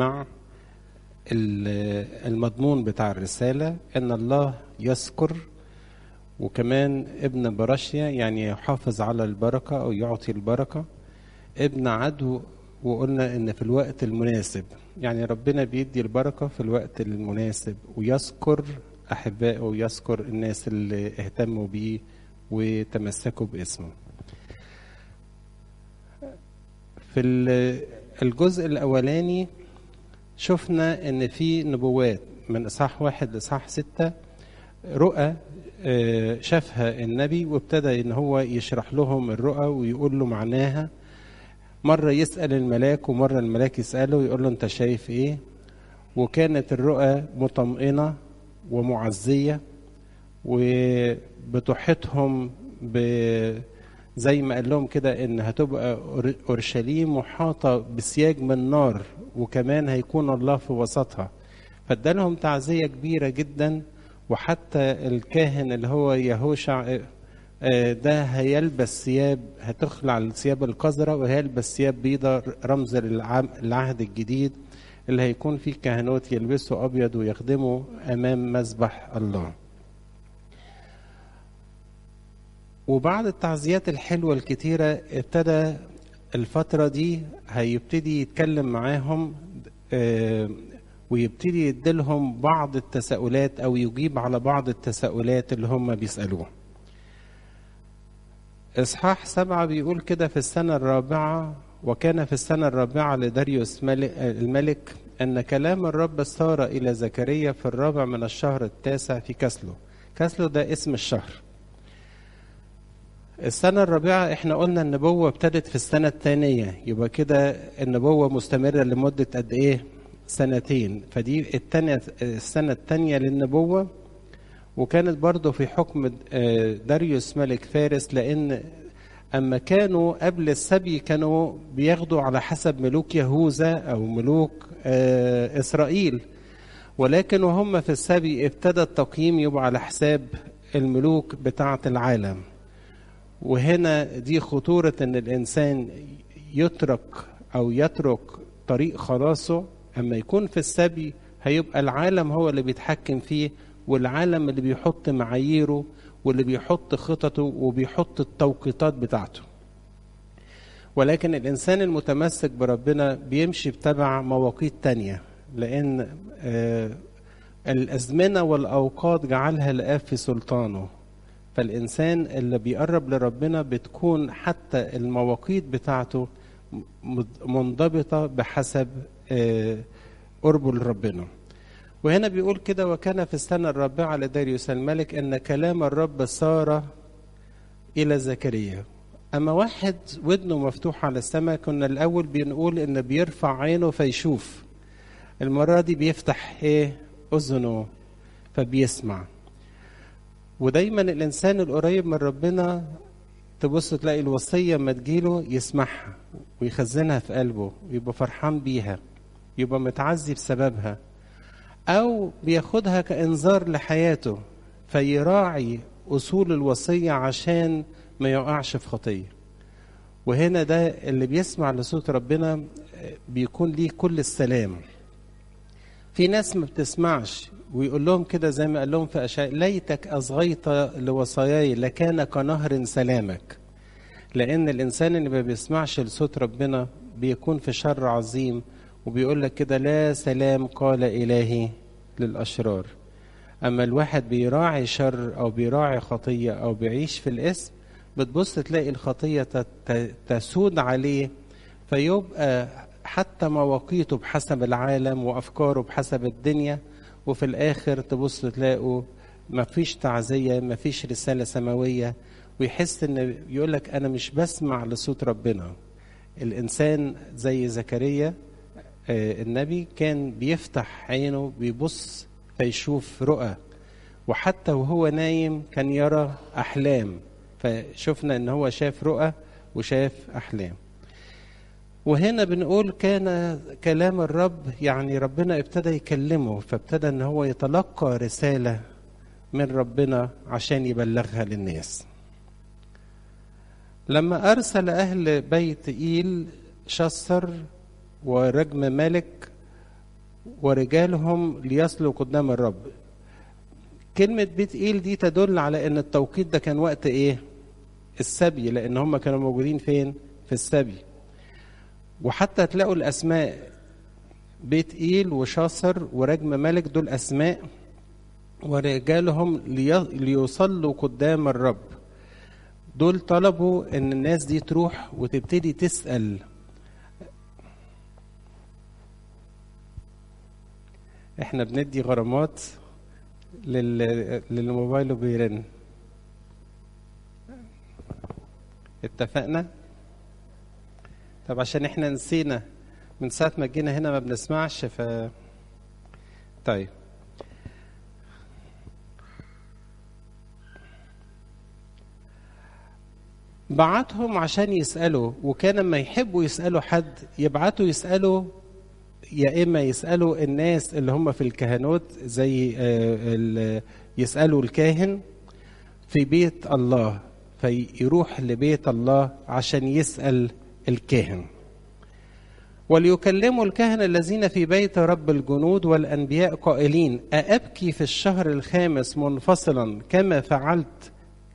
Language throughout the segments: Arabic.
مع المضمون بتاع الرسالة، ان الله يذكر، وكمان ابن براشيا يعني يحافظ على البركة او يعطي البركة، ابن عدو، وقلنا ان في الوقت المناسب، يعني ربنا بيدي البركة في الوقت المناسب، ويذكر احبائه ويذكر الناس اللي اهتموا بيه وتمسكوا باسمه. في الجزء الاولاني شفنا ان في نبوات من اصحاح 1 لاصحاح 6، رؤى شافها النبي، وابتدى ان هو يشرح لهم الرؤى ويقول له معناها. مرة يسأل الملاك ومرة الملاك يسأله ويقول له انت شايف ايه. وكانت الرؤى مطمئنة ومعزية، وبتحيطهم زي ما قال لهم كده ان هتبقى اورشليم محاطة بسياج من نار، وكمان هيكون الله في وسطها. فادالهم تعزية كبيرة جدا. وحتى الكاهن اللي هو يهوشع ده هيلبس ثياب، هتخلع الثياب القذرة وهيلبس ثياب بيضة، رمز للعهد الجديد اللي هيكون فيه كهنوت يلبسوا أبيض ويخدموا أمام مذبح الله. وبعد التعزيات الحلوة الكتيرة ابتدى الفترة دي هيبتدي يتكلم معاهم ويبتدي يديلهم بعض التساؤلات أو يجيب على بعض التساؤلات اللي هم بيسألوها. إصحاح 7 بيقول كده: في السنة الرابعة، وكان في السنة الرابعة لداريوس الملك أن كلام الرب سار إلى زكريا في الرابع من الشهر التاسع في كسلو. كسلو ده اسم الشهر. السنة الرابعة احنا قلنا النبوة ابتدت في السنة الثانية، يبقى كده النبوة مستمرة لمدة قد ايه؟ سنتين. فدي السنة الثانية للنبوة. وكانت برضو في حكم داريوس ملك فارس، لأن أما كانوا قبل السبي كانوا بياخدوا على حسب ملوك يهوذا أو ملوك إسرائيل، ولكن وهم في السبي ابتدى التقييم يبقى على حساب الملوك بتاعة العالم. وهنا دي خطورة ان الانسان يترك طريق خلاصه. اما يكون في السبي هيبقى العالم هو اللي بيتحكم فيه، والعالم اللي بيحط معاييره واللي بيحط خططه وبيحط التوقيتات بتاعته. ولكن الانسان المتمسك بربنا بيمشي بتبع مواقيت تانية، لان الازمنة والاوقات جعلها الآب في سلطانه. فالإنسان اللي بيقرب لربنا بتكون حتى المواقيت بتاعته منضبطة بحسب قربه لربنا. وهنا بيقول كده: وكان في السنة الرابعة لداريوس الملك أن كلام الرب سار إلى زكريا. أما واحد ودنه مفتوح على السماء، كنا الأول بنقول إن بيرفع عينه فيشوف. المرة دي بيفتح أذنه فبيسمع. ودايما الإنسان القريب من ربنا تبص تلاقي الوصية ما تجيله يسمعها ويخزنها في قلبه ويبقى فرحان بيها، يبقى متعزي بسببها، أو بياخدها كإنذار لحياته فيراعي أصول الوصية عشان ما يقعش في خطية. وهنا ده اللي بيسمع لصوت ربنا بيكون ليه كل السلام. في ناس ما بتسمعش ويقول لهم كده زي ما قال لهم في أشعياء: ليتك أصغيت لوصاياي لكان كنهر سلامك. لأن الإنسان اللي ما بيسمعش لصوت ربنا بيكون في شر عظيم، وبيقول لك كده: لا سلام قال إلهي للأشرار. أما الواحد بيراعي شر أو بيراعي خطية أو بيعيش في الإثم، بتبص تلاقي الخطية تسود عليه، فيبقى حتى مواقيته بحسب العالم وأفكاره بحسب الدنيا، وفي الآخر تبص تلاقوا مفيش تعزية، مفيش رسالة سماوية، ويحس إن يقولك أنا مش بسمع لصوت ربنا. الإنسان زي زكريا النبي كان بيفتح عينه بيبص فيشوف رؤى، وحتى وهو نايم كان يرى أحلام. فشفنا إن هو شاف رؤى وشاف أحلام. وهنا بنقول كان كلام الرب، يعني ربنا ابتدى يكلمه، فابتدى ان هو يتلقى رسالة من ربنا عشان يبلغها للناس. لما أرسل أهل بيت إيل شصر ورجم ملك ورجالهم ليصلوا قدام الرب. كلمة بيت إيل دي تدل على ان التوقيت ده كان وقت ايه؟ السبي، لان هم كانوا موجودين فين؟ في السبي. وحتى تلاقوا الاسماء بيت إيل وشاصر ورجم ملك، دول اسماء ورجالهم ليصلوا قدام الرب. دول طلبوا ان الناس دي تروح وتبتدي تسأل. احنا بندي غرامات للموبايل بيرن. اتفقنا؟ طب عشان احنا نسينا من ساعة ما جينا هنا ما بنسمعش طيب. بعتهم عشان يسألوا، وكان لما يحبوا يسألوا حد يبعتوا يسألوا، يا إما يسألوا الناس اللي هم في الكهنوت زي يسألوا الكاهن في بيت الله، فيروح لبيت الله عشان يسأل الكاهن. وليكلموا الكهنة الذين في بيت رب الجنود والأنبياء قائلين: أأبكي في الشهر الخامس منفصلا كما فعلت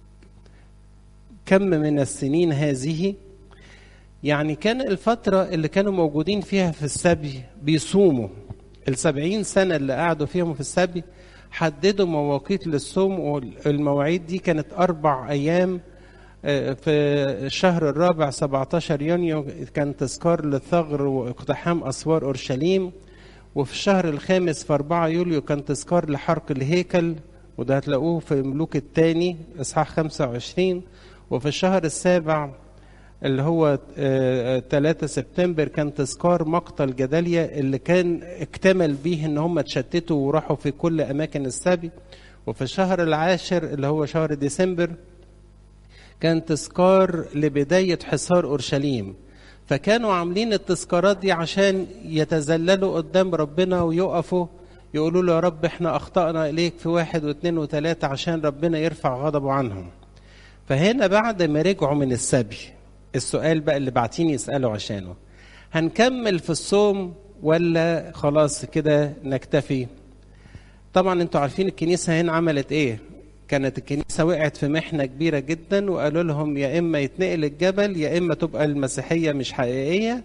كم من السنين هذه؟ يعني كان الفترة اللي كانوا موجودين فيها في السبي بيصوموا. 70 سنة اللي قعدوا فيهم في السبي حددوا مواقيت للصوم، والمواعيد دي كانت 4 أيام. في الشهر الرابع 17 يونيو كان تذكار للثغر واقتحام أسوار أورشليم، وفي الشهر الخامس في 4 يوليو كان تذكار لحرق الهيكل، وده هتلاقوه في ملوك الثاني إصحاح 25. وفي الشهر السابع اللي هو 3 سبتمبر كان تذكار مقتل جداليا اللي كان اكتمل به ان هم اتشتتوا وراحوا في كل اماكن السبي. وفي الشهر العاشر اللي هو شهر ديسمبر كان تذكار لبداية حصار أورشليم. فكانوا عاملين التذكارات دي عشان يتذللوا قدام ربنا ويقفوا يقولوا له: يا رب احنا أخطأنا إليك في 1 و2 و3، عشان ربنا يرفع غضبه عنهم. فهنا بعد ما رجعوا من السبي، السؤال بقى اللي بعتين يسألوا عشانه: هنكمل في الصوم ولا خلاص كده نكتفي؟ طبعا انتوا عارفين الكنيسة هنا عملت ايه. كانت الكنيسة وقعت في محنة كبيرة جدا، وقالوا لهم يا إما يتنقل الجبل يا إما تبقى المسيحية مش حقيقية.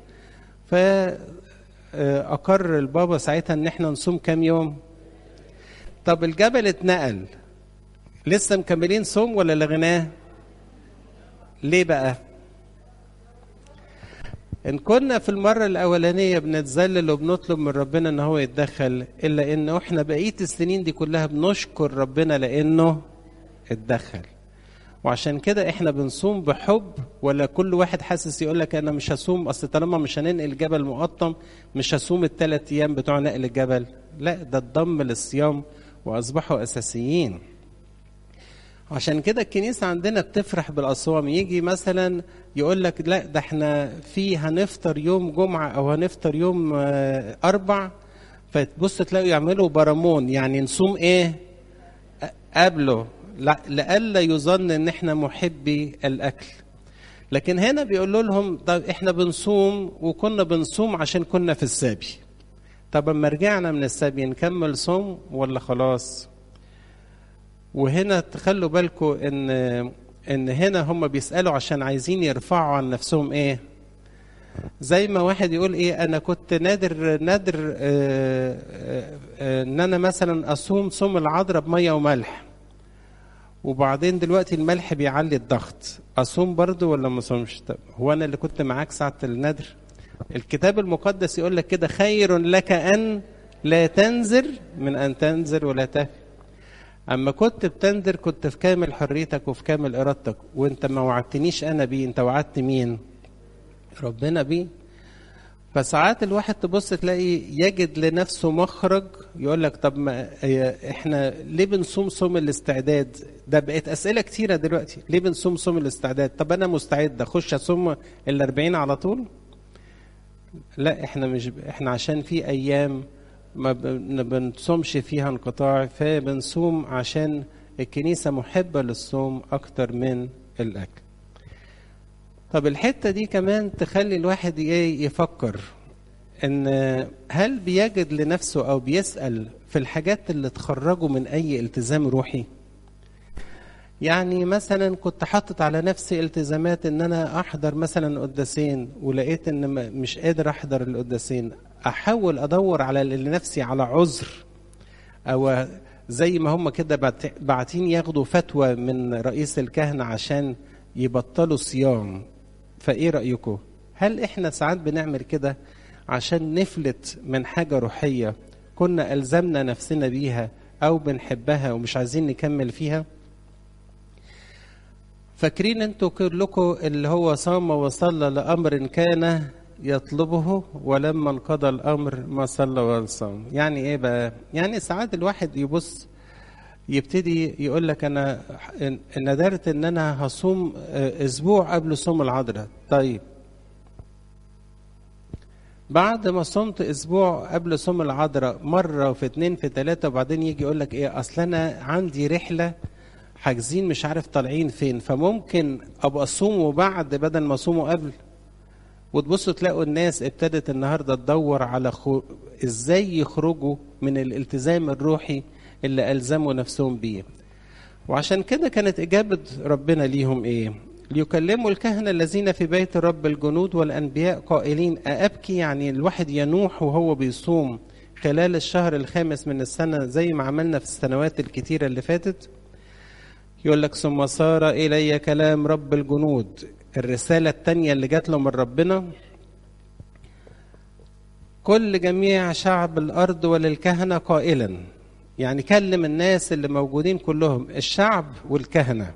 فأقر البابا ساعتها ان احنا نصوم كام يوم. طب الجبل اتنقل، لسه مكملين صوم ولا لغناه؟ ليه بقى؟ إن كنا في المرة الأولانية بنتذلل وبنطلب من ربنا إن هو يتدخل، إلا إنه إحنا بقية السنين دي كلها بنشكر ربنا لأنه اتدخل. وعشان كده إحنا بنصوم بحب، ولا كل واحد حاسس يقول لك أنا مش هصوم أصل طالما مش هننقل الجبل مقطم مش هصوم ال3 أيام بتوع نقل الجبل. لا، ده اتضم للصيام وأصبحوا أساسيين. عشان كده الكنيسة عندنا بتفرح بالأصوام. يجي مثلا يقول لك لا ده احنا هنفطر يوم جمعة أو هنفطر يوم أربع، فتبص تلاقوا يعملوا برامون، يعني نصوم إيه قبله لألا يظن إن احنا محبي الأكل. لكن هنا بيقولوا لهم طب احنا بنصوم، وكنا بنصوم عشان كنا في السبي. طب اما رجعنا من السبي نكمل صوم ولا خلاص؟ وهنا تخلوا بالكم ان هنا هم بيسألوا عشان عايزين يرفعوا عن نفسهم ايه. زي ما واحد يقول ايه: انا كنت نادر ان انا مثلا اصوم صوم العذراء بميه وملح، وبعدين دلوقتي الملح بيعلي الضغط، اصوم برضو ولا ما اصومش؟ طب هو انا اللي كنت معاك ساعه النذر؟ الكتاب المقدس يقول لك كده: خير لك ان لا تنذر من ان تنذر ولا تفي. اما كنت بتنذر كنت في كامل حريتك وفي كامل ارادتك، وانت ما وعدتنيش انا بيه، انت وعدت مين؟ ربنا بيه. فساعات الواحد تبص تلاقي يجد لنفسه مخرج، يقول لك طب ما احنا ليه بنصوم صوم الاستعداد؟ ده بقت اسئله كتيره دلوقتي. ليه بنصوم صوم الاستعداد؟ طب انا مستعد اخش اصوم ال40 على طول؟ لا، احنا عشان في ايام ما بنصومش فيها انقطاع، فبنصوم عشان الكنيسة محبة للصوم أكتر من الأكل. طب الحتة دي كمان تخلي الواحد يفكر ان هل بيجد لنفسه او بيسأل في الحاجات اللي تخرجه من اي التزام روحي؟ يعني مثلا كنت حاطط على نفسي التزامات ان انا احضر مثلا قداسين، ولقيت ان مش قادر احضر القداسين، احاول ادور على لنفسي على عذر، او زي ما هم كده باعتين ياخدوا فتوى من رئيس الكهنة عشان يبطلوا صيام. فايه رأيكم؟ هل احنا ساعات بنعمل كده عشان نفلت من حاجة روحية كنا ألزمنا نفسنا بيها أو بنحبها ومش عايزين نكمل فيها؟ فاكرين انتوا كلكم اللي هو صام وصلى لأمر كان يطلبه ولما انقضى الأمر ما صلى ولا صام. يعني ايه بقى؟ يعني ساعات الواحد يبص يبتدي يقول لك انا ندرت ان انا هصوم اسبوع قبل صوم العذراء. طيب بعد ما صمت اسبوع قبل صوم العذراء مره وفي اتنين في تلاته، وبعدين يجي يقول لك ايه، اصل انا عندي رحله حاجزين مش عارف طالعين فين، فممكن ابقى اصومه بعد بدل ما اصومه قبل. وتبصوا تلاقوا الناس ابتدت النهارده تدور على ازاي يخرجوا من الالتزام الروحي اللي ألزموا نفسهم بيه. وعشان كده كانت إجابة ربنا ليهم إيه؟ ليكلموا الكهنة الذين في بيت رب الجنود والأنبياء قائلين أأبكي؟ يعني الواحد ينوح وهو بيصوم خلال الشهر الخامس من السنة زي ما عملنا في السنوات الكتيرة اللي فاتت. يقول لك ثم صار إلي كلام رب الجنود، الرسالة التانية اللي جات له من ربنا، كل جميع شعب الأرض وللكهنة قائلا، يعني كلم الناس اللي موجودين كلهم الشعب والكهنة،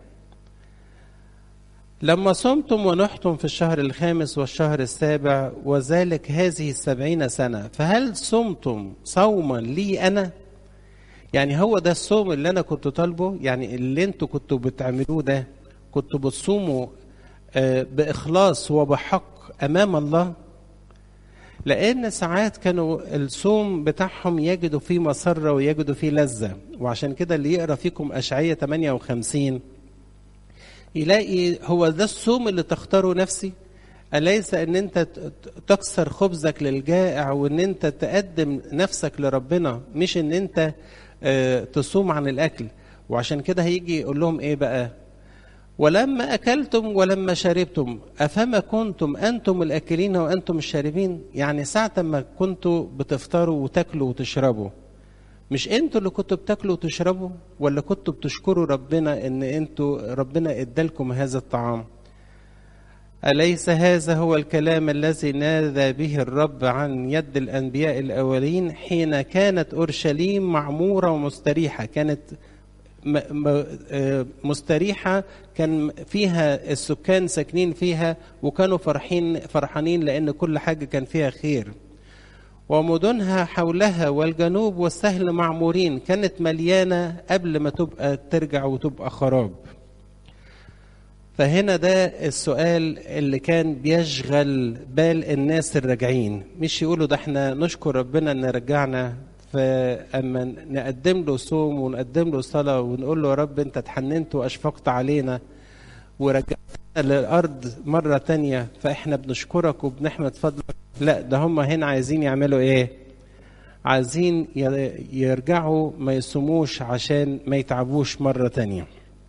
لما صمتم ونحتم في الشهر الخامس والشهر السابع وذلك هذه 70 سنة، فهل صمتم صوما لي أنا؟ يعني هو ده الصوم اللي أنا كنت طالبه؟ يعني اللي انتوا كنتوا بتعملوه ده كنتوا بتصوموا بإخلاص وبحق أمام الله؟ لأن ساعات كانوا الصوم بتاعهم يجدوا فيه مسرة ويجدوا فيه لذة. وعشان كده اللي يقرأ فيكم أشعية 58 يلاقي هو ده الصوم اللي تختاره نفسي؟ أليس أن أنت تكسر خبزك للجائع وأن أنت تقدم نفسك لربنا، مش أن أنت تصوم عن الأكل. وعشان كده هيجي يقول لهم إيه بقى؟ ولما أكلتم ولما شربتم أفما كنتم أنتم الأكلين وأنتم الشاربين؟ يعني ساعة ما كنتوا بتفطروا وتاكلوا وتشربوا، مش أنتوا اللي كنتوا بتاكلوا وتشربوا؟ ولا كنتوا بتشكروا ربنا إن أنتوا ربنا إدالكم هذا الطعام؟ أليس هذا هو الكلام الذي نادى به الرب عن يد الأنبياء الأولين حين كانت أورشليم معمورة ومستريحة؟ كانت مستريحة، كان فيها السكان ساكنين فيها وكانوا فرحانين لأن كل حاجة كان فيها خير. ومدنها حولها والجنوب والسهل معمورين، كانت مليانة قبل ما تبقى ترجع وتبقى خراب. فهنا ده السؤال اللي كان بيشغل بال الناس الراجعين، مش يقولوا ده احنا نشكر ربنا ان رجعنا، فأما نقدم له صوم ونقدم له صلاة ونقول له يا رب انت اتحننت واشفقت علينا ورجعتنا للأرض مرة تانية فاحنا بنشكرك وبنحمد فضلك. لا، ده هم هنا عايزين يعملوا ايه؟ عايزين يرجعوا ما يصوموش عشان ما يتعبوش مرة تانية.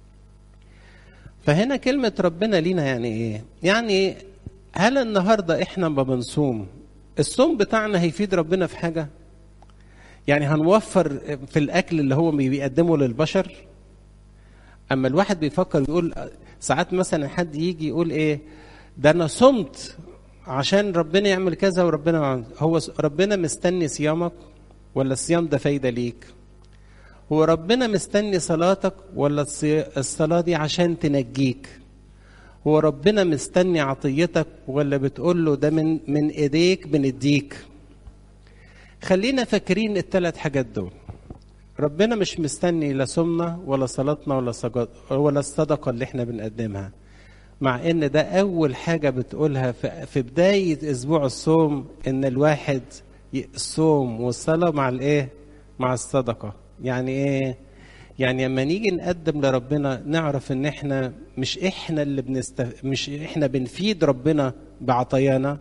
فهنا كلمة ربنا لينا يعني ايه؟ يعني هل النهاردة احنا ما بنصوم الصوم بتاعنا هيفيد ربنا في حاجة؟ يعني هنوفر في الأكل اللي هو بيقدمه للبشر؟ أما الواحد بيفكر يقول ساعات مثلا حد يجي يقول إيه ده أنا صمت عشان ربنا يعمل كذا وربنا، هو ربنا مستني صيامك ولا الصيام ده فايدة ليك؟ هو ربنا مستني صلاتك ولا الصلاة دي عشان تنجيك؟ هو ربنا مستني عطيتك ولا بتقول له ده من إيديك بنديك؟ خلينا فاكرين الثلاث حاجات دول. ربنا مش مستني لا صومنا ولا صلاتنا ولا الصدقة اللي احنا بنقدمها، مع ان ده اول حاجة بتقولها في بداية اسبوع الصوم، ان الواحد الصوم والصلاة مع الايه؟ مع الصدقة. يعني ايه؟ يعني لما نيجي نقدم لربنا نعرف ان احنا مش احنا اللي مش احنا بنفيد ربنا بعطايانا،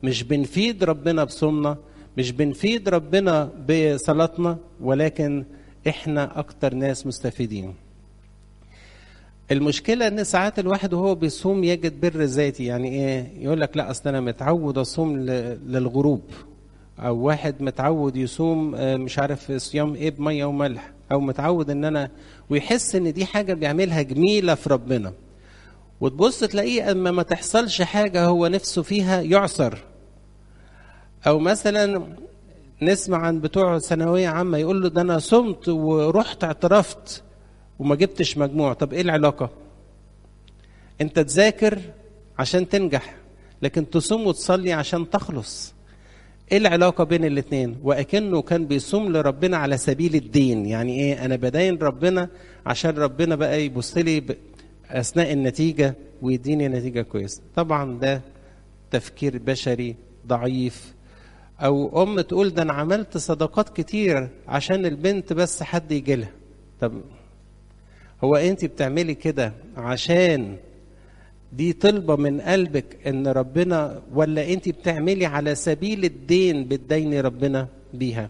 مش بنفيد ربنا بصومنا، مش بنفيد ربنا بصلاتنا، ولكن احنا اكتر ناس مستفيدين. المشكلة ان ساعات الواحد وهو بيصوم يجد بر ذاتي. يعني ايه؟ يقول لك لا اصل انا متعود اصوم للغروب، او واحد متعود يصوم مش عارف صيام ايه بمية وملح، او متعود ان انا، ويحس ان دي حاجة بيعملها جميلة في ربنا، وتبص تلاقيه اما ما تحصلش حاجة هو نفسه فيها يعصر. او مثلا نسمع عن بتوع ثانوية عامة يقول له ده انا صمت ورحت اعترفت وما جبتش مجموع. طب ايه العلاقة؟ انت تذاكر عشان تنجح، لكن تصوم وتصلي عشان تخلص. ايه العلاقة بين الاتنين؟ وأكنه كان بيصوم لربنا على سبيل الدين. يعني ايه؟ انا بدين ربنا عشان ربنا بقى يبص لي اثناء النتيجة ويديني نتيجة كويسة. طبعا ده تفكير بشري ضعيف. او ام تقول ده انا عملت صدقات كتير عشان البنت بس حد يجي لها. طب هو انت بتعملي كده عشان دي طلبة من قلبك ان ربنا، ولا انت بتعملي على سبيل الدين بتديني ربنا بيها؟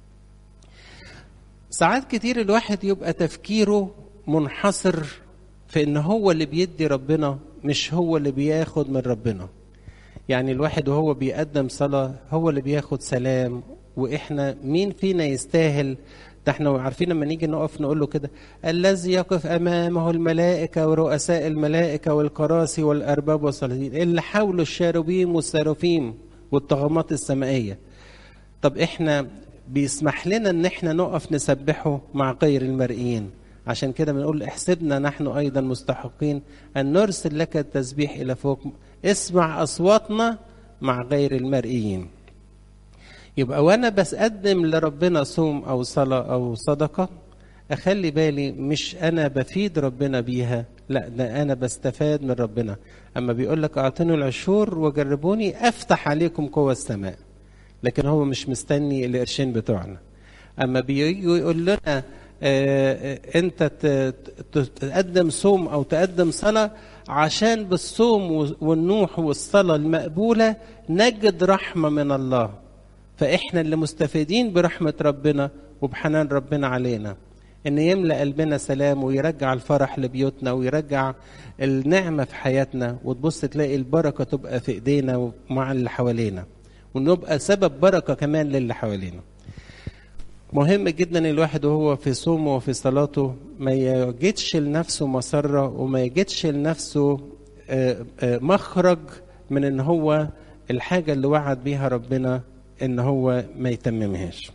ساعات كتير الواحد يبقى تفكيره منحصر في ان هو اللي بيدي ربنا، مش هو اللي بياخد من ربنا. يعني الواحد وهو بيقدم صلاة هو اللي بياخد سلام، واحنا مين فينا يستاهل؟ ده احنا عارفين لما نيجي نقف نقول له كده: الذي يقف امامه الملائكه ورؤساء الملائكه والكراسي والارباب والصالحين اللي حولوا الشاروبيم والسرافيم والطغمات السمائيه. طب احنا بيسمح لنا ان احنا نقف نسبحه مع غير المرئيين. عشان كده بنقول احسبنا نحن ايضا مستحقين ان نرسل لك التسبيح الى فوق، اسمع اصواتنا مع غير المرئيين. يبقى وانا بقدم لربنا صوم او صلاة او صدقة، اخلي بالي مش انا بفيد ربنا بيها، لا ده انا بستفاد من ربنا. اما بيقول لك اعطنوا العشور وجربوني افتح عليكم قوى السماء، لكن هو مش مستني القرشين بتوعنا. اما بيجي يقول لنا انت تقدم صوم او تقدم صلاة عشان بالصوم والنوح والصلاة المقبولة نجد رحمة من الله، فإحنا اللي مستفيدين برحمة ربنا وبحنان ربنا علينا، إن يملأ قلبنا سلام ويرجع الفرح لبيوتنا ويرجع النعمة في حياتنا، وتبص تلاقي البركة تبقى في إيدينا ومع اللي حوالينا، ونبقى سبب بركة كمان للي حوالينا. مهم جدا الواحد وهو في صومه وفي صلاته ما يجدش لنفسه مسرة، وما يجدش لنفسه مخرج من إن هو الحاجة اللي وعد بيها ربنا إن هو ما يتممهاش.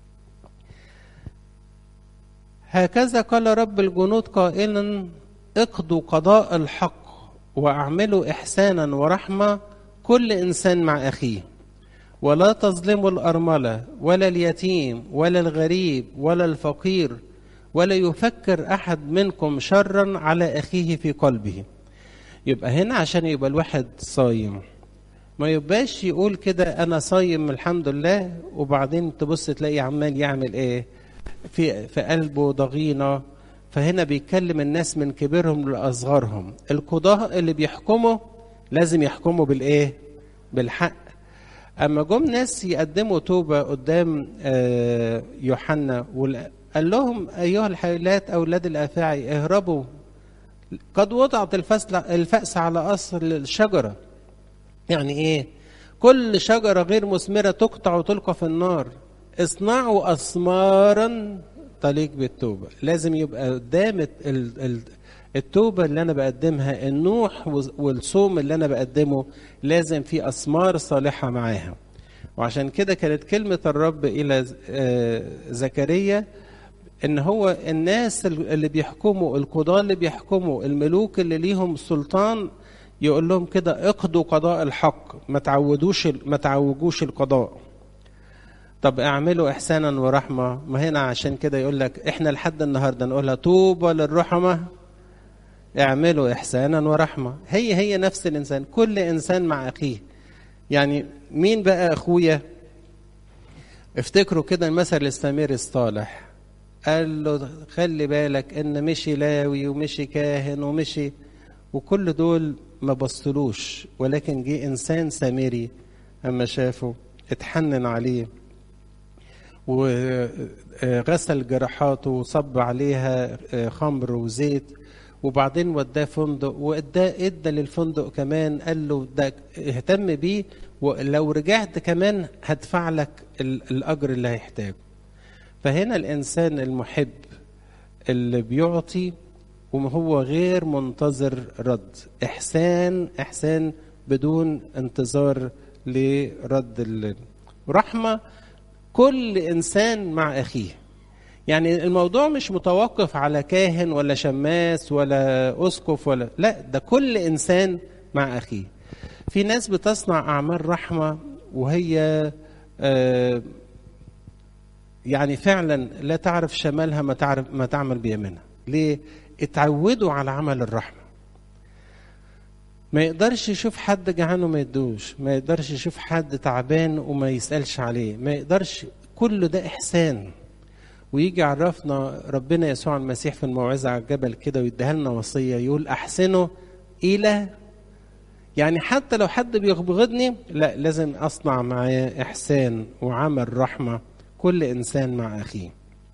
هكذا قال رب الجنود قائلا: اقضوا قضاء الحق واعملوا إحسانا ورحمة كل إنسان مع أخيه، ولا تظلموا الأرملة ولا اليتيم ولا الغريب ولا الفقير، ولا يفكر أحد منكم شرا على أخيه في قلبه. يبقى هنا عشان يبقى الواحد صايم ما يبقاش يقول كده أنا صايم الحمد لله، وبعدين تبص تلاقي عمال يعمل إيه في قلبه ضغينة. فهنا بيتكلم الناس من كبيرهم لأصغرهم. القضاء اللي بيحكموا لازم يحكموا بالإيه؟ بالحق. أما جم ناس يقدموا توبة قدام يوحنا قال لهم: أيها الحيلات أولاد الأفاعي اهربوا، قد وضعت الفأس على أصل الشجرة. يعني إيه؟ كل شجرة غير مثمرة تقطع وتلقى في النار. اصنعوا أثمارا تليق بالتوبة. لازم يبقى قدام التوبة اللي أنا بقدمها، النوح والصوم اللي أنا بقدمه، لازم في أثمار صالحة معاها. وعشان كده كانت كلمة الرب إلى زكريا إن هو الناس اللي بيحكموا، القضاة اللي بيحكموا، الملوك اللي ليهم سلطان، يقول لهم كده: اقضوا قضاء الحق، ما تعوجوش القضاء. طب اعملوا إحسانا ورحمة. ما هنا عشان كده يقول لك إحنا لحد النهاردة نقولها: طوبى للرحمة اعملوا إحسانا ورحمة. هي نفس الإنسان، كل إنسان مع أخيه. يعني مين بقى أخويا؟ افتكروا كده المثل السمير الصالح، قال له: خلي بالك إن مشي لاوي ومشي كاهن ومشي، وكل دول ما بصلوش، ولكن جه إنسان سامري أما شافه اتحنن عليه وغسل جراحاته وصب عليها خمر وزيت، وبعدين وداه فندق، ادى للفندق كمان قال له ده اهتم بيه، ولو رجعت كمان هدفع لك الأجر اللي هيحتاجه. فهنا الإنسان المحب اللي بيعطي وهو غير منتظر رد، إحسان بدون انتظار لرد رحمة كل إنسان مع أخيه. يعني الموضوع مش متوقف على كاهن ولا شماس ولا أسقف ولا لا، ده كل إنسان مع أخيه. في ناس بتصنع أعمال رحمة وهي يعني فعلا لا تعرف شمالها ما تعمل بيمينها. ليه؟ اتعودوا على عمل الرحمة. ما يقدرش يشوف حد جعان وما يدوش، ما يقدرش يشوف حد تعبان وما يسألش عليه، ما يقدرش. كل ده إحسان. ويجي عرفنا ربنا يسوع المسيح في الموعظة على الجبل كده ويديها لنا وصية، يقول أحسنوا إلى، يعني حتى لو حد بيبغضني لا، لازم أصنع معاه إحسان وعمل رحمة كل إنسان مع أخيه.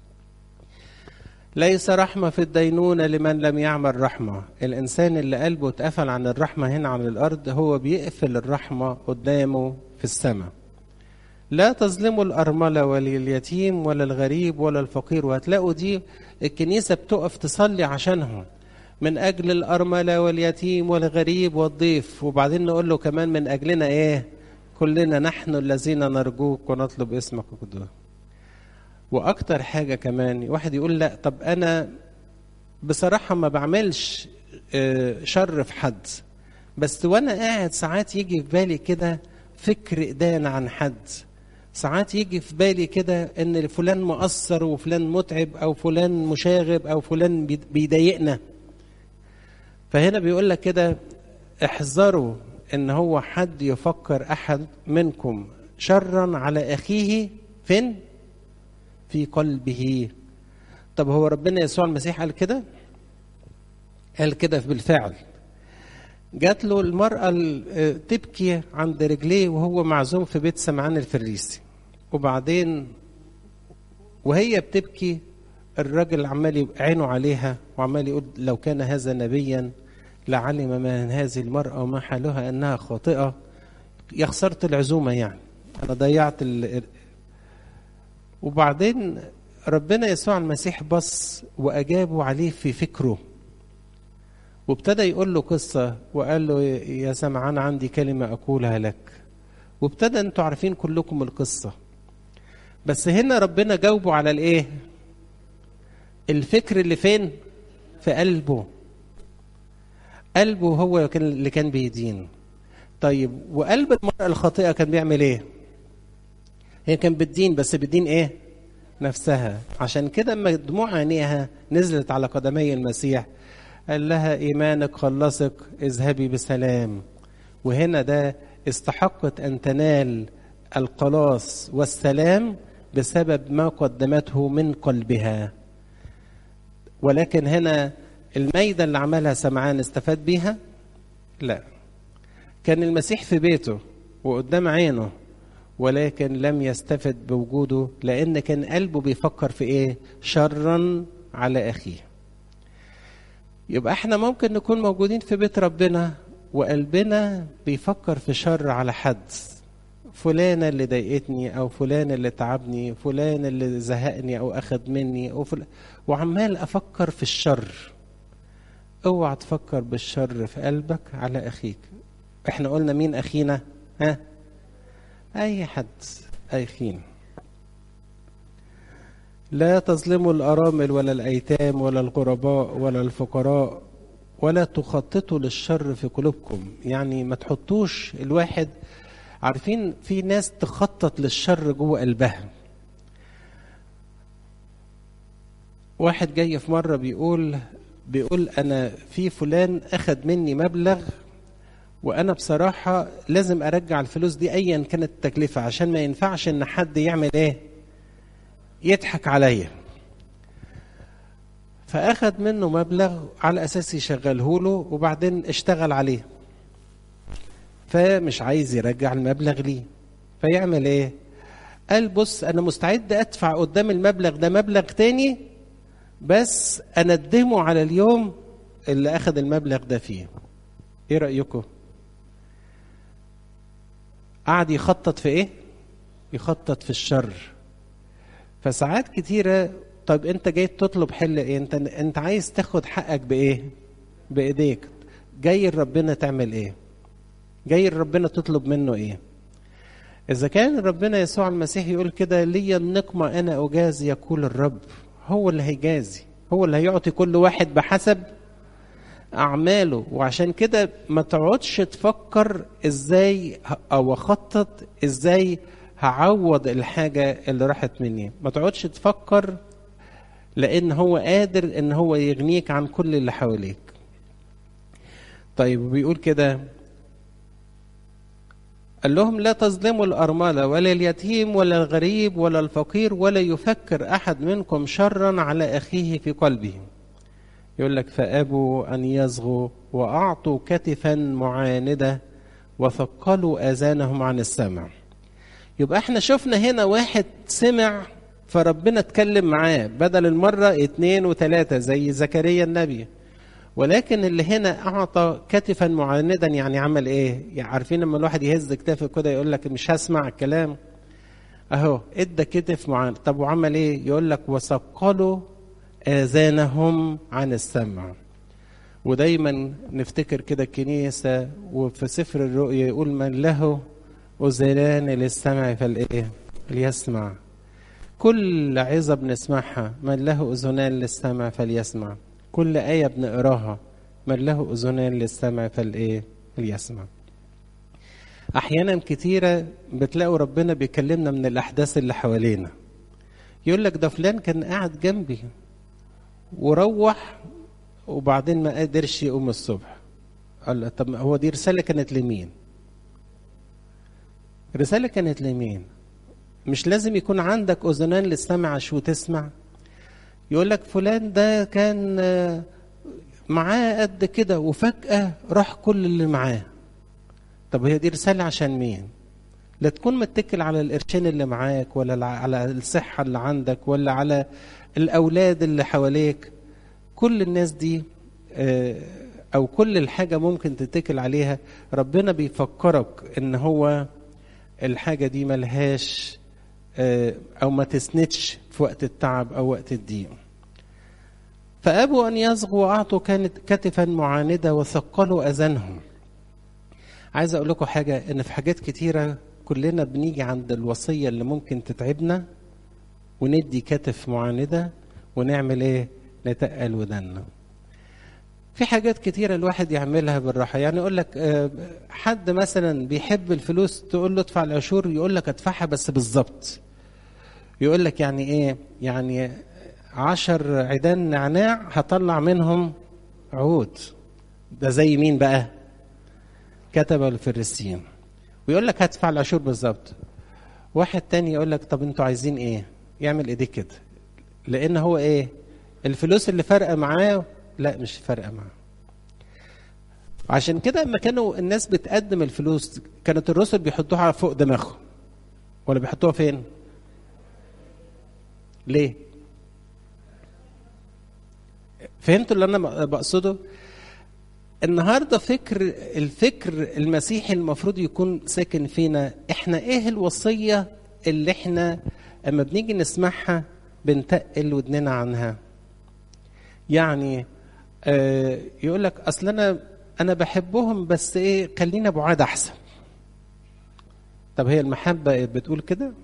ليس رحمة في الدينونة لمن لم يعمل رحمة. الإنسان اللي قلبه اتقفل عن الرحمة هنا على الأرض هو بيقفل الرحمة قدامه في السماء. لا تظلموا الأرملة ولا اليتيم ولا الغريب ولا الفقير. وهتلاقوا دي الكنيسة بتقف تصلي عشانهم، من أجل الأرملة واليتيم والغريب والضيف. وبعدين نقول له كمان من أجلنا إيه؟ كلنا نحن الذين نرجوك ونطلب اسمك وقدوه. وأكتر حاجة كمان واحد يقول لا، طب أنا بصراحة ما بعملش شر في حد، بس وأنا قاعد ساعات يجي في بالي كده فكر إدانة عن حد، ساعات يجي في بالي كده إن فلان مقصر وفلان متعب أو فلان مشاغب أو فلان بيضايقنا. فهنا بيقول لك كده احذروا إن هو حد يفكر أحد منكم شرا على أخيه فين؟ في قلبه. طب هو ربنا يسوع المسيح قال كده؟ قال كده بالفعل. جات له المرأة تبكي عند رجليه وهو معزوم في بيت سمعان الفريسي، وبعدين وهي بتبكي الراجل عمال عينه عليها وعمال يقول لو كان هذا نبيا لعلم من هذه المرأة وما حالها أنها خاطئة. يا خسرت العزومة، يعني أنا ضيعت وبعدين ربنا يسوع المسيح بص وأجابه عليه في فكره، وابتدى يقول له قصة وقال له يا سمعان عندي كلمة أقولها لك. وابتدى أنتوا عارفين كلكم القصة، بس هنا ربنا جاوبه على الإيه؟ الفكر اللي فين؟ في قلبه. قلبه هو اللي كان بيدين. طيب وقلب المرأة الخاطئة كان بيعمل إيه؟ هي كان بتدين، بس بتدين إيه؟ نفسها. عشان كده اما دموع عينيها نزلت على قدمي المسيح قال لها إيمانك خلصك، اذهبي بسلام. وهنا ده استحقت أن تنال الخلاص والسلام بسبب ما قدمته من قلبها. ولكن هنا الميدة اللي عملها سمعان استفاد بيها؟ لا. كان المسيح في بيته وقدام عينه، ولكن لم يستفد بوجوده لأن كان قلبه بيفكر في إيه؟ شرا على أخيه. يبقى احنا ممكن نكون موجودين في بيت ربنا وقلبنا بيفكر في شر على حد، فلانة اللي ضايقتني أو فلان اللي تعبني، فلان اللي زهقني أو أخذ مني وعمال أفكر في الشر. اوعى تفكر بالشر في قلبك على أخيك. احنا قلنا مين أخينا؟ ها؟ أي حد أخينا. لا تظلموا الأرامل ولا الأيتام ولا الغرباء ولا الفقراء ولا تخططوا للشر في قلوبكم. يعني ما تحطوش الواحد، عارفين في ناس تخطط للشر جوه قلبها. واحد جاي في مرة بيقول أنا في فلان أخذ مني مبلغ وأنا بصراحة لازم أرجع الفلوس دي أيا كانت التكلفة، عشان ما ينفعش إن حد يعمل إيه؟ يضحك عليا. فأخذ منه مبلغ على أساس يشغله له وبعدين اشتغل عليه، فمش عايز يرجع المبلغ ليه. فيعمل ايه؟ قال بص انا مستعد ادفع قدام المبلغ ده مبلغ تاني، بس اندمه على اليوم اللي اخذ المبلغ ده فيه. ايه رأيكم؟ قعد يخطط في ايه؟ يخطط في الشر. فساعات كتيرة طب انت جاي تطلب حل ايه؟ انت عايز تاخد حقك بايه؟ بايديك. جاي ربنا تعمل ايه؟ جاي ربنا تطلب منه ايه؟ اذا كان ربنا يسوع المسيح يقول كده لي النقمة انا اجازي يقول الرب، هو اللي هيجازي، هو اللي هيعطي كل واحد بحسب اعماله. وعشان كده ما تقعدش تفكر ازاي او اخطط ازاي هعوض الحاجة اللي راحت مني، ما تقعدش تفكر، لان هو قادر ان هو يغنيك عن كل اللي حواليك. طيب بيقول كده قال لهم لا تظلموا الأرملة ولا اليتيم ولا الغريب ولا الفقير، ولا يفكر أحد منكم شرا على أخيه في قلبه. يقول لك فأبوا أن يصغوا وأعطوا كتفا معاندة وثقلوا آذانهم عن السمع. يبقى احنا شفنا هنا واحد سمع فربنا اتكلم معاه بدل المرة 2 و3 زي زكريا النبي، ولكن اللي هنا أعطى كتفا معاندا. يعني عمل إيه؟ يعني عارفين لما الواحد يهز كتافه كده يقول لك مش هسمع الكلام، أهو إدى كتف معاند. طب وعمل إيه؟ يقول لك وثقلوا آذانهم عن السمع. ودايما نفتكر كده الكنيسة وفي سفر الرؤيا يقول من له أذنان للسمع فالإيه؟ فليسمع. كل عظة بنسمعها من له أذنان للسمع فليسمع، كل آية بنقراها من له أذنان للسمع فالإيه؟ فليسمع. أحيانا كتيرة بتلاقوا ربنا بيكلمنا من الأحداث اللي حوالينا، يقول لك ده فلان كان قاعد جنبي وروح وبعدين ما قدرش يقوم الصبح. قال طب هو دي رسالة كانت لمين؟ رسالة كانت لمين؟ مش لازم يكون عندك أذنان للسمع عشان تسمع. يقول لك فلان ده كان معاه قد كده وفجأة راح كل اللي معاه. طب هي دي رسالة عشان مين؟ لا تكون متكل على القرشين اللي معاك ولا على الصحة اللي عندك ولا على الأولاد اللي حواليك. كل الناس دي أو كل الحاجة ممكن تتكل عليها. ربنا بيفكرك إن هو الحاجة دي ملهاش أو ما تسندش في وقت التعب أو وقت الضيق. فأبوا أن يصغوا وأعطوا كانت كتفا معاندة وثقلوا أذانهم. عايز أقول لكم حاجة، إن في حاجات كتيرة كلنا بنيجي عند الوصية اللي ممكن تتعبنا وندي كتف معاندة ونعمل إيه؟ نتقل ودنا. في حاجات كتيرة الواحد يعملها بالراحة. يعني يقول لك حد مثلا بيحب الفلوس تقول له ادفع العشور، يقول لك ادفعها بس بالظبط. يقول لك يعني إيه؟ يعني 10 عيدان نعناع هطلع منهم عود. ده زي مين بقى؟ كتب الفريسيين. ويقول لك هدفع العشور بالظبط. واحد تاني يقول لك طب انتوا عايزين ايه؟ يعمل ايديه كده، لان هو ايه؟ الفلوس اللي فارقه معاه لا مش فارقه معاه. عشان كده لما كانوا الناس بتقدم الفلوس كانت الرسل بيحطوها فوق دماغهم ولا بيحطوها فين؟ ليه؟ فهمتوا اللي انا بقصده؟ النهارده الفكر المسيحي المفروض يكون ساكن فينا. احنا ايه الوصيه اللي احنا اما بنيجي نسمعها بنتقل ودننا عنها؟ يعني يقول لك اصل انا بحبهم بس ايه خلينا بعاد احسن. طب هي المحبه بتقول كده؟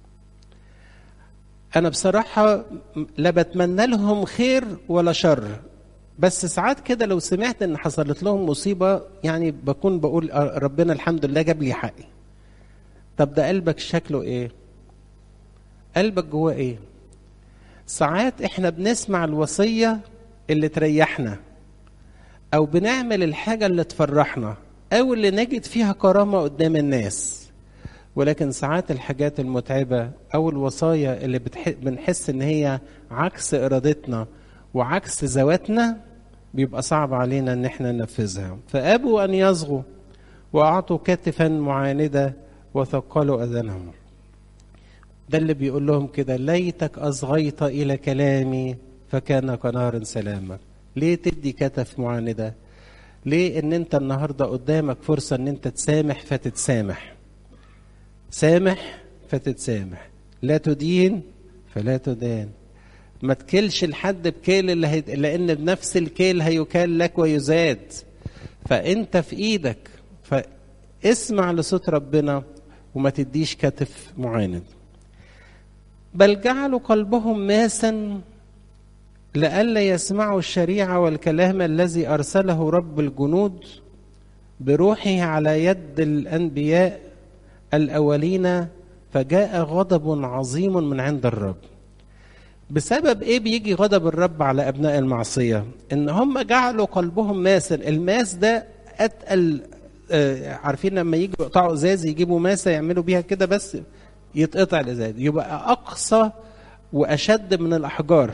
انا بصراحه لا بتمنى لهم خير ولا شر، بس ساعات كده لو سمعت ان حصلت لهم مصيبه يعني بكون بقول ربنا الحمد لله جاب لي حقي. طب ده قلبك شكله ايه؟ قلبك جواه ايه؟ ساعات احنا بنسمع الوصيه اللي تريحنا او بنعمل الحاجه اللي تفرحنا او اللي نجد فيها كرامه قدام الناس، ولكن ساعات الحاجات المتعبه او الوصايا اللي بنحس ان هي عكس ارادتنا وعكس ذواتنا بيبقى صعب علينا ان احنا ننفذها. فابوا ان يصغوا واعطوا كتفا معاندة وثقلوا أذانهم. ده اللي بيقول لهم كده: ليتك أصغيت إلى كلامي فكان كنار سلامك. ليه تدي كتف معاندة؟ ليه ان انت النهاردة قدامك فرصة ان انت تسامح فتتسامح، سامح فتتسامح، لا تدين فلا تدان، ما تكلش لحد بكيل لان بنفس الكيل هيكال لك ويزاد. فانت في ايدك، فاسمع لصوت ربنا وما تديش كتف معاند. بل جعلوا قلبهم ماسا لئلا يسمعوا الشريعة والكلام الذي أرسله رب الجنود بروحه على يد الأنبياء الأولين، فجاء غضب عظيم من عند الرب. بسبب إيه بيجي غضب الرب على أبناء المعصية؟ إن هم جعلوا قلبهم ماسا. الماس ده أتقل، عارفين لما يجوا يقطعوا إزاز يجيبوا ماسة يعملوا بيها كده بس يتقطع الإزاز، يبقى أقصى وأشد من الأحجار.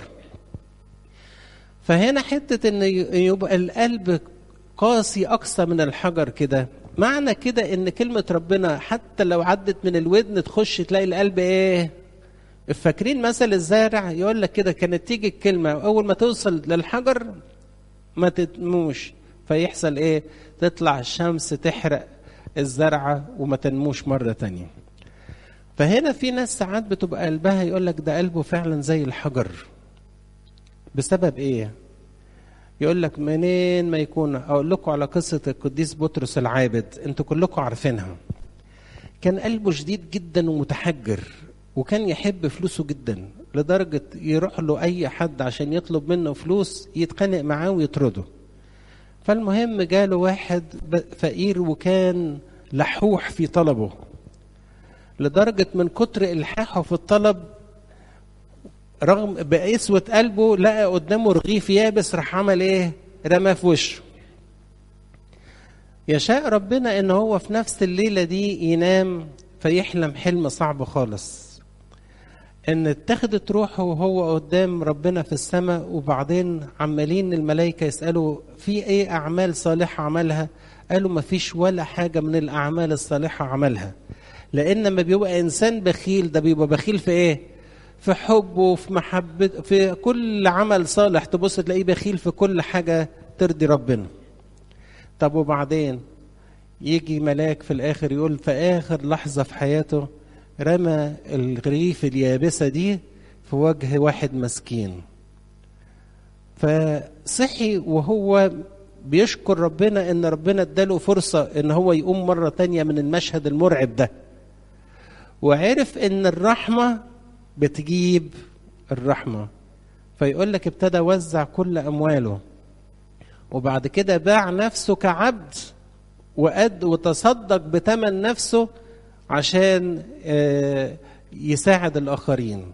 فهنا حتة ان يبقى القلب قاسي اقصى من الحجر كده، معنى كده ان كلمة ربنا حتى لو عدت من الودن تخش تلاقي القلب ايه؟ فاكرين مثل الزارع يقول لك كده، كانت تيجي الكلمة اول ما توصل للحجر ما تتموش، فيحصل ايه؟ تطلع الشمس تحرق الزرعة وما تنموش مرة تانية. فهنا في ناس ساعات بتبقى قلبها يقول لك ده قلبه فعلا زي الحجر. بسبب ايه؟ يقول لك منين ما يكون. اقول لكم على قصة القديس بطرس العابد، انتوا كلكم عارفينها. كان قلبه شديد جدا ومتحجر، وكان يحب فلوسه جدا لدرجة يروح له اي حد عشان يطلب منه فلوس يتخانق معاه ويطرده. فالمهم جاله واحد فقير وكان لحوح في طلبه، لدرجة من كتر إلحاحه في الطلب رغم بقسوة قلبه لقى قدامه رغيف يابس، راح عمل ايه؟ رماه في وشه. يشاء ربنا ان هو في نفس الليلة دي ينام فيحلم حلم صعب خالص، ان اتخذت روحه وهو قدام ربنا في السماء، وبعدين عمالين الملائكة يسألوا في ايه اعمال صالحة عملها؟ قالوا ما فيش ولا حاجة من الاعمال الصالحة عملها، لان لما بيبقى انسان بخيل ده بيبقى بخيل في ايه؟ في حبه، في محبته، في كل عمل صالح تبص تلاقيه بخيل في كل حاجة ترضي ربنا. طب وبعدين يجي ملاك في الآخر يقول في آخر لحظة في حياته رمى الرغيف اليابسة دي في وجه واحد مسكين، فصحي وهو بيشكر ربنا ان ربنا اداله فرصة ان هو يقوم مرة تانية من المشهد المرعب ده، وعرف ان الرحمة بتجيب الرحمة. فيقول لك ابتدى وزع كل أمواله، وبعد كده باع نفسه كعبد وتصدق بثمن نفسه عشان يساعد الآخرين.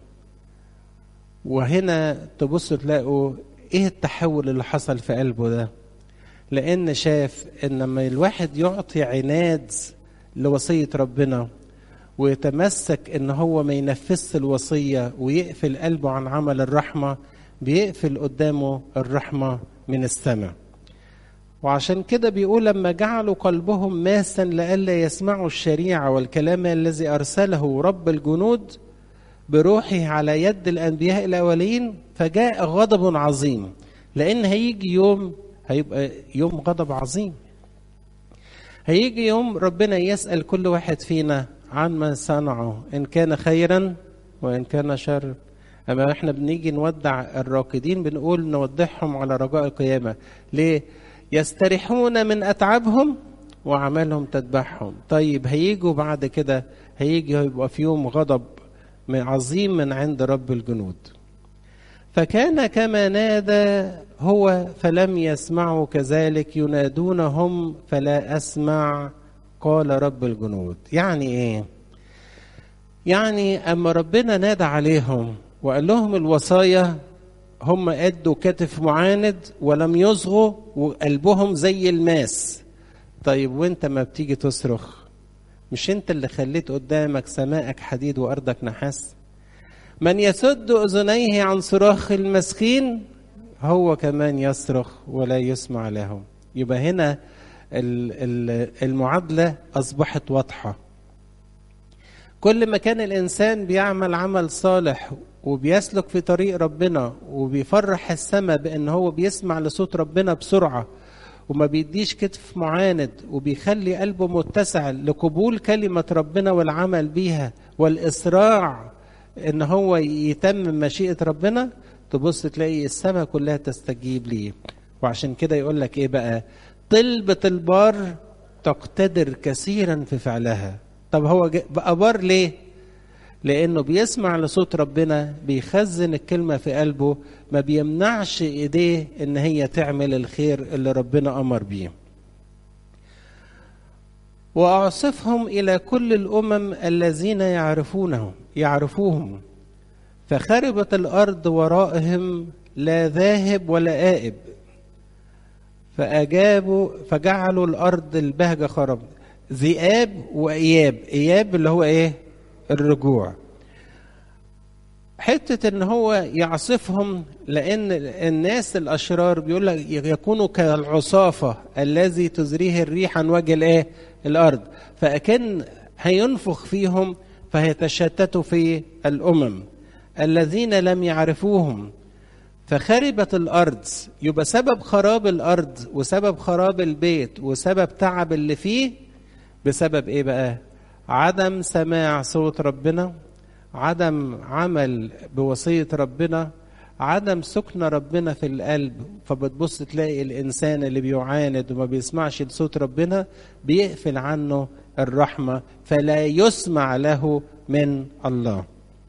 وهنا تبصوا تلاقوا ايه التحول اللي حصل في قلبه ده، لأن شاف ان لما الواحد يعطي عناد لوصية ربنا ويتمسك ان هو ما ينفذش الوصية ويقفل قلبه عن عمل الرحمة، بيقفل قدامه الرحمة من السماء. وعشان كده بيقول لما جعلوا قلبهم ماسا لئلا يسمعوا الشريعة والكلام الذي أرسله رب الجنود بروحه على يد الأنبياء الأولين، فجاء غضب عظيم. لأن هيجي يوم هيبقى يوم غضب عظيم، هيجي يوم ربنا يسأل كل واحد فينا عن ما صنعه، إن كان خيرا وإن كان شر. أما إحنا بنيجي نودع الراقدين بنقول نودعهم على رجاء القيامة. ليه؟ يستريحون من أتعابهم وعملهم تتبعهم. طيب هيجوا بعد كده، هيبقى في يوم غضب عظيم من عند رب الجنود. فكان كما نادى هو فلم يسمعوا كذلك ينادونهم فلا أسمع، قال رب الجنود. يعني ايه؟ يعني اما ربنا نادى عليهم وقال لهم الوصايا هم ادوا كتف معاند ولم يصغوا وقلبهم زي الماس. طيب وانت ما بتيجي تصرخ، مش انت اللي خليت قدامك سماءك حديد وارضك نحاس؟ من يسد اذنيه عن صراخ المسكين هو كمان يصرخ ولا يسمع لهم. يبقى هنا المعادلة أصبحت واضحة. كل ما كان الإنسان بيعمل عمل صالح وبيسلك في طريق ربنا وبيفرح السماء بأن هو بيسمع لصوت ربنا بسرعة وما بيديش كتف معاند وبيخلي قلبه متسع لقبول كلمة ربنا والعمل بيها والإسراع ان هو يتم مشيئة ربنا، تبص تلاقي السماء كلها تستجيب ليه. وعشان كده يقول لك ايه بقى؟ طلبة البار تقتدر كثيرا في فعلها. طب هو بقى بار ليه؟ لانه بيسمع لصوت ربنا، بيخزن الكلمة في قلبه، ما بيمنعش ايديه ان هي تعمل الخير اللي ربنا امر بيه. وأعصفهم إلى كل الأمم الذين يعرفوهم فخربت الأرض ورائهم لا ذاهب ولا آئب فجعلوا الأرض البهجة خرب. ذئاب وإياب، إياب اللي هو إيه؟ الرجوع. حتة إن هو يعصفهم، لأن الناس الأشرار بيقول لك يكونوا كالعصافة الذي تزريه الريح عن وجه الإيه؟ الأرض، فأكن هينفخ فيهم فهيتشتتوا في الأمم الذين لم يعرفوهم فخربت الأرض. يبقى سبب خراب الأرض وسبب خراب البيت وسبب تعب اللي فيه بسبب إيه بقى؟ عدم سماع صوت ربنا، عدم عمل بوصية ربنا، عدم سكن ربنا في القلب. فبتبص تلاقي الإنسان اللي بيعاند وما بيسمعش لصوت ربنا بيقفل عنه الرحمة فلا يسمع له من الله.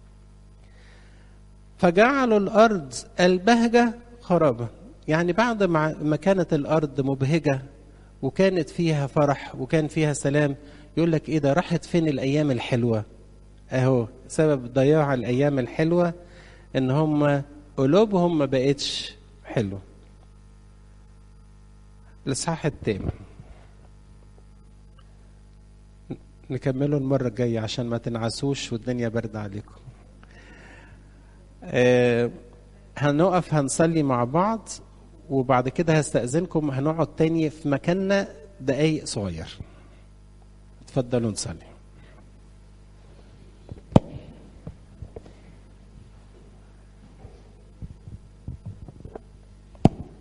فجعلوا الأرض البهجة خرابة. يعني بعد ما كانت الأرض مبهجة وكانت فيها فرح وكان فيها سلام، يقول لك إيه ده؟ راحت فين الأيام الحلوة؟ أهو سبب ضياع الأيام الحلوة إن هم قلوبهم ما بقتش حلوة. الإصحاح الثامن نكمله المرة الجاية عشان ما تنعسوش والدنيا برد عليكم. هنقف هنصلي مع بعض وبعد كده هستأذنكم هنقعد تاني في مكاننا دقايق صغير. اتفضلوا نصلي.